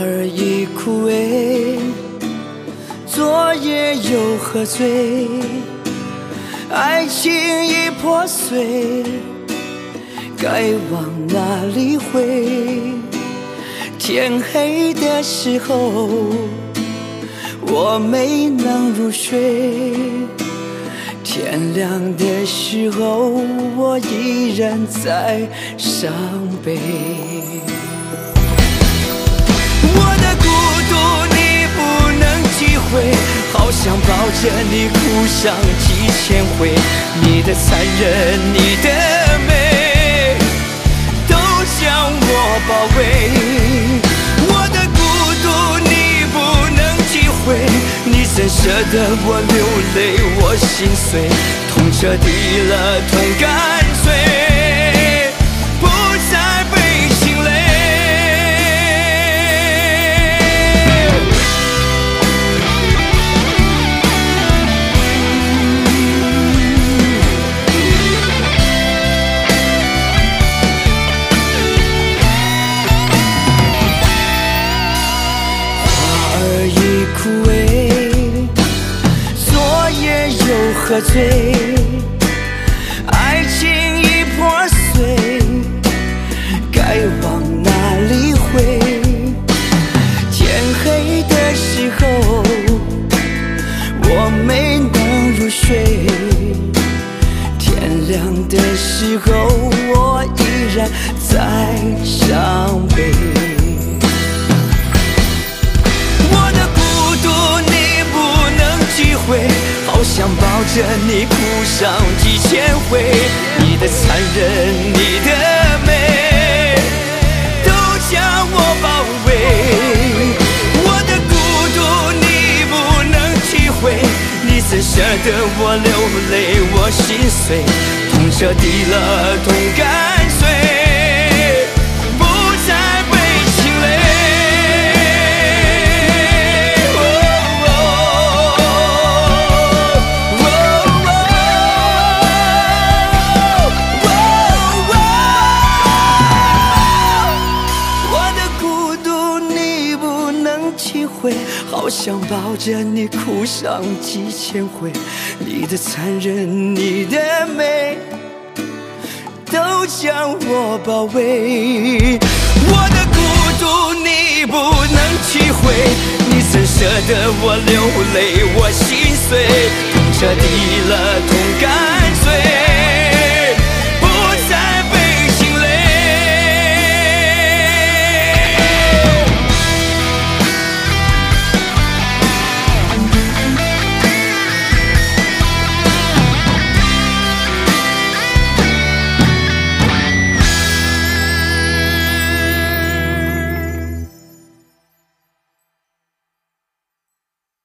儿已枯萎，昨夜又喝醉，爱情已破碎，该往哪里回？天黑的时候，我没能入睡，天亮的时候，我依然在伤悲。我的孤独你不能体会，好想抱着你哭上几千回，你的残忍，你的美，都将我包围。我的孤独你不能体会，你怎舍得我流泪，我心碎，痛彻底了，痛干脆，不再被心累。枯萎，昨夜又喝醉，爱情已破碎，该往哪里回？天黑的时候，我没能入睡，天亮的时候，我依然在伤悲。好想抱着你哭上几千回，你的残忍，你的美，都将我包围。我的孤独你不能体会，你怎舍得我流泪，我心碎，痛彻底了，痛干脆，不再被心累。好想抱着你哭上几千回，你的残忍，你的美，都将我包围。我的孤独你不能体会，你怎舍得我流泪，我心碎，痛彻底了，痛干